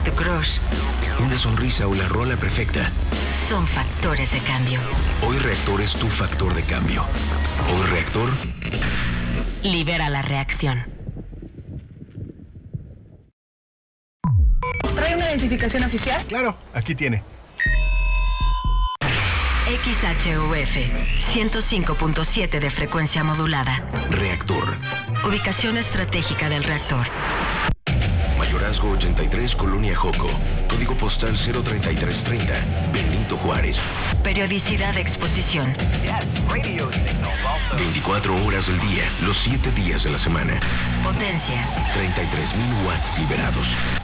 tu crush. Una sonrisa o la rola perfecta. Son factores de cambio. Hoy Reactor es tu factor de cambio. Hoy Reactor libera la reacción. ¿Trae una identificación oficial? Claro, aquí tiene. XHUF 105.7 de frecuencia modulada. Reactor. Ubicación estratégica del reactor. Mayorazgo 83, Colonia Joco. Código postal 03330, Benito Juárez. Periodicidad de exposición. 24 horas del día, los 7 días de la semana. Potencia. 33,000 watts liberados.